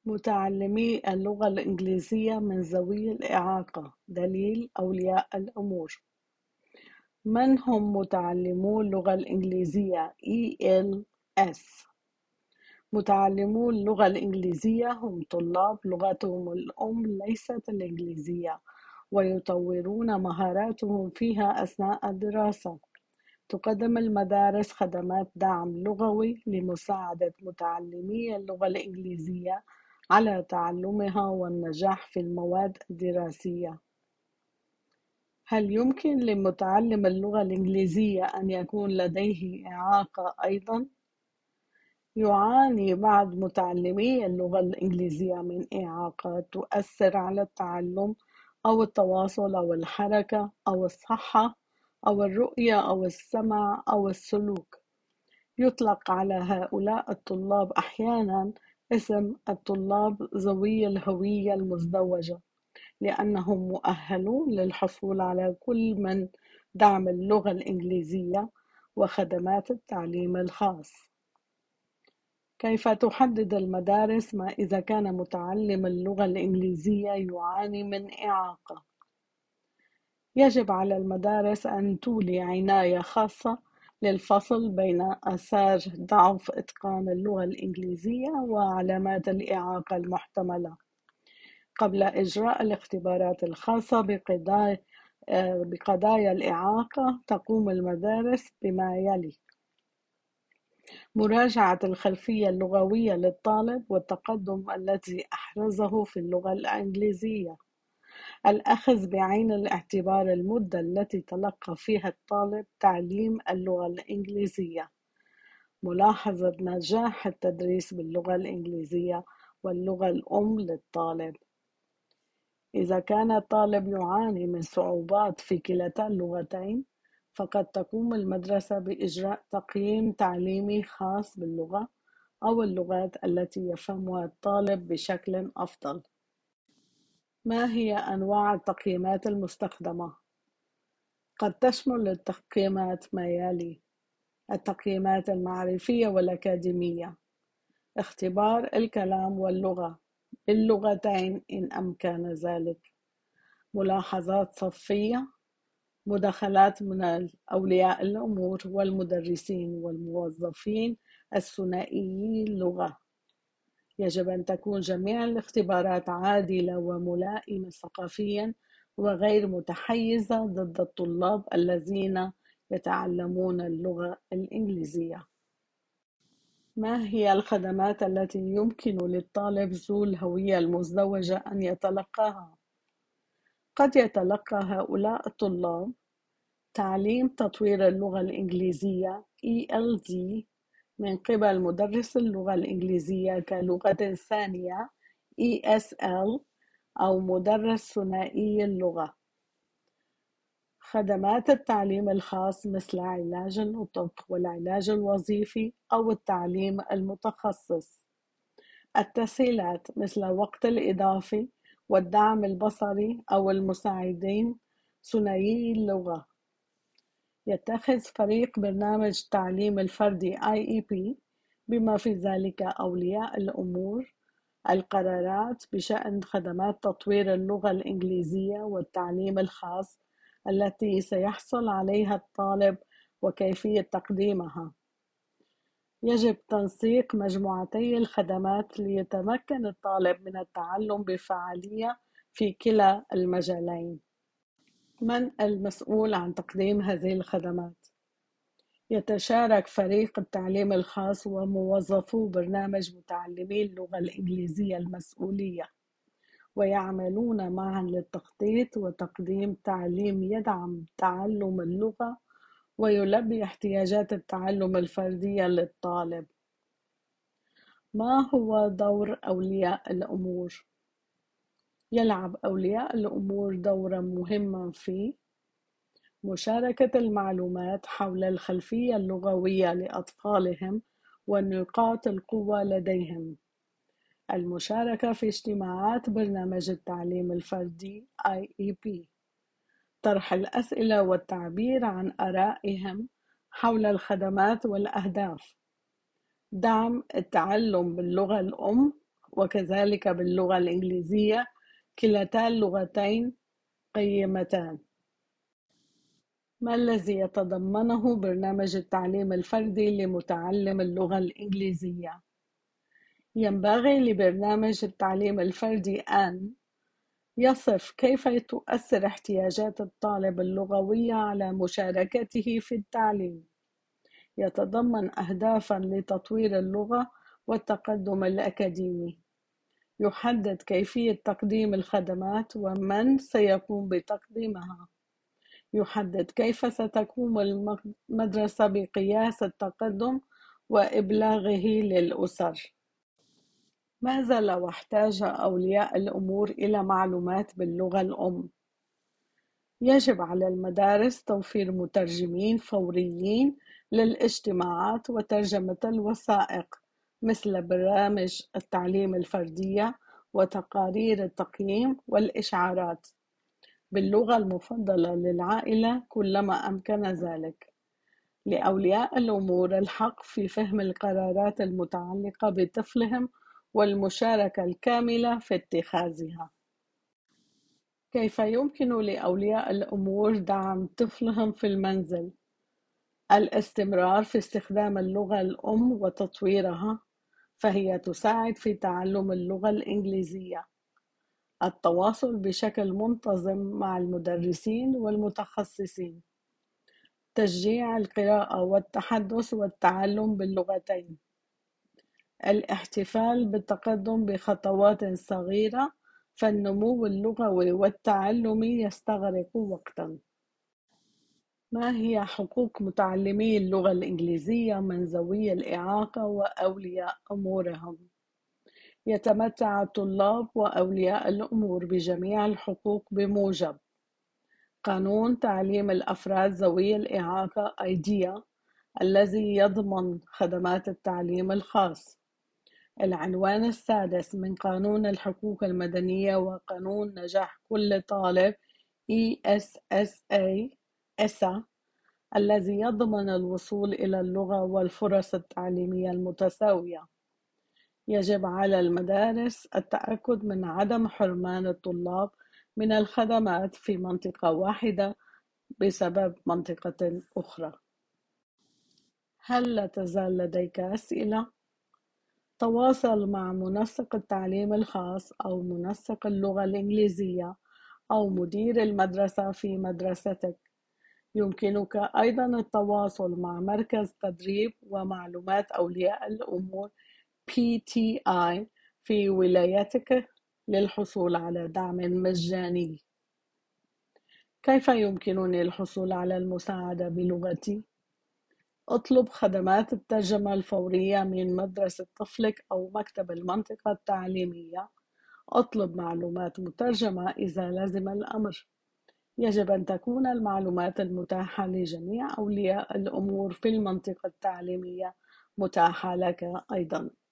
متعلمي اللغة الإنجليزية من ذوي الإعاقة. دليل أولياء الأمور. من هم متعلمو اللغة الإنجليزية ELS؟ متعلمو اللغة الإنجليزية هم طلاب لغتهم الأم ليست الإنجليزية ويطورون مهاراتهم فيها أثناء الدراسة. تقدم المدارس خدمات دعم لغوي لمساعدة متعلمي اللغة الإنجليزية على تعلمها والنجاح في المواد الدراسية. هل يمكن لمتعلم اللغة الإنجليزية أن يكون لديه إعاقة أيضاً؟ يعاني بعض متعلمي اللغة الإنجليزية من إعاقات تؤثر على التعلم أو التواصل أو الحركة أو الصحة أو الرؤية أو السمع أو السلوك. يطلق على هؤلاء الطلاب أحياناً اسم الطلاب ذوي الهوية المزدوجة، لأنهم مؤهلون للحصول على كل من دعم اللغة الإنجليزية وخدمات التعليم الخاص. كيف تحدد المدارس ما إذا كان متعلم اللغة الإنجليزية يعاني من إعاقة؟ يجب على المدارس أن تولي عناية خاصة للفصل بين آثار ضعف إتقان اللغة الإنجليزية وعلامات الإعاقة المحتملة. قبل إجراء الاختبارات الخاصة بقضايا الإعاقة، تقوم المدارس بما يلي: مراجعة الخلفية اللغوية للطالب والتقدم الذي أحرزه في اللغة الإنجليزية، الأخذ بعين الاعتبار المدة التي تلقى فيها الطالب تعليم اللغة الإنجليزية، ملاحظة نجاح التدريس باللغة الإنجليزية واللغة الأم للطالب. إذا كان الطالب يعاني من صعوبات في كلتا اللغتين، فقد تقوم المدرسة بإجراء تقييم تعليمي خاص باللغة أو اللغات التي يفهمها الطالب بشكل أفضل. ما هي أنواع التقييمات المستخدمة؟ قد تشمل التقييمات ما يلي: التقييمات المعرفية والأكاديمية، اختبار الكلام واللغة باللغتين إن أمكن ذلك، ملاحظات صفية، مداخلات من أولياء الأمور والمدرسين والموظفين الثنائيي اللغة. يجب أن تكون جميع الاختبارات عادلة وملائمة ثقافياً وغير متحيزة ضد الطلاب الذين يتعلمون اللغة الإنجليزية. ما هي الخدمات التي يمكن للطالب ذو الهوية المزدوجة أن يتلقاها؟ قد يتلقى هؤلاء الطلاب تعليم تطوير اللغة الإنجليزية ELD من قبل مدرس اللغة الإنجليزية كلغة ثانية ESL أو مدرس ثنائي اللغة. خدمات التعليم الخاص مثل علاج النطق والعلاج الوظيفي أو التعليم المتخصص. التسهيلات مثل الوقت الإضافي والدعم البصري أو المساعدين ثنائي اللغة. يتخذ فريق برنامج التعليم الفردي IEP بما في ذلك أولياء الأمور القرارات بشأن خدمات تطوير اللغة الإنجليزية والتعليم الخاص التي سيحصل عليها الطالب وكيفية تقديمها. يجب تنسيق مجموعتي الخدمات ليتمكن الطالب من التعلم بفعالية في كلا المجالين. من المسؤول عن تقديم هذه الخدمات؟ يتشارك فريق التعليم الخاص وموظفو برنامج متعلمي اللغة الإنجليزية المسؤولية، ويعملون معا للتخطيط وتقديم تعليم يدعم تعلم اللغة ويلبي احتياجات التعلم الفردية للطالب. ما هو دور أولياء الأمور؟ يلعب أولياء الأمور دورا مهما في مشاركة المعلومات حول الخلفية اللغوية لأطفالهم ونقاط القوة لديهم، المشاركة في اجتماعات برنامج التعليم الفردي IEP، طرح الأسئلة والتعبير عن آرائهم حول الخدمات والأهداف، دعم التعلم باللغة الأم وكذلك باللغة الإنجليزية، كلتا اللغتين قيمتان. ما الذي يتضمنه برنامج التعليم الفردي لمتعلم اللغة الإنجليزية؟ ينبغي لبرنامج التعليم الفردي أن يصف كيف تؤثر احتياجات الطالب اللغوية على مشاركته في التعليم. يتضمن أهدافاً لتطوير اللغة والتقدم الأكاديمي. يحدد كيفية تقديم الخدمات ومن سيقوم بتقديمها. يحدد كيف ستقوم المدرسة بقياس التقدم وإبلاغه للأسر. ماذا لو احتاج أولياء الأمور إلى معلومات باللغة الأم؟ يجب على المدارس توفير مترجمين فوريين للاجتماعات وترجمة الوثائق، مثل برامج التعليم الفردية وتقارير التقييم والإشعارات، باللغة المفضلة للعائلة كلما أمكن ذلك. لأولياء الأمور الحق في فهم القرارات المتعلقة بطفلهم والمشاركة الكاملة في اتخاذها. كيف يمكن لأولياء الأمور دعم طفلهم في المنزل؟ الاستمرار في استخدام اللغة الأم وتطويرها، فهي تساعد في تعلم اللغة الإنجليزية. التواصل بشكل منتظم مع المدرسين والمتخصصين. تشجيع القراءة والتحدث والتعلم باللغتين. الاحتفال بالتقدم بخطوات صغيرة، فالنمو اللغوي والتعلمي يستغرق وقتاً. ما هي حقوق متعلمي اللغة الإنجليزية من ذوي الإعاقة وأولياء أمورهم؟ يتمتع الطلاب وأولياء الأمور بجميع الحقوق بموجب قانون تعليم الأفراد ذوي الإعاقة (IDEA) الذي يضمن خدمات التعليم الخاص. العنوان السادس من قانون الحقوق المدنية وقانون نجاح كل طالب ESSA الذي يضمن الوصول إلى اللغة والفرص التعليمية المتساوية. يجب على المدارس التأكد من عدم حرمان الطلاب من الخدمات في منطقة واحدة بسبب منطقة أخرى. هل لا تزال لديك أسئلة؟ تواصل مع منسق التعليم الخاص أو منسق اللغة الإنجليزية أو مدير المدرسة في مدرستك. يمكنك أيضاً التواصل مع مركز تدريب ومعلومات أولياء الأمور PTI في ولايتك للحصول على دعم مجاني. كيف يمكنني الحصول على المساعدة بلغتي؟ اطلب خدمات الترجمة الفورية من مدرسة طفلك أو مكتب المنطقة التعليمية. اطلب معلومات مترجمة إذا لزم الأمر. يجب أن تكون المعلومات المتاحة لجميع أولياء الأمور في المنطقة التعليمية متاحة لك أيضاً.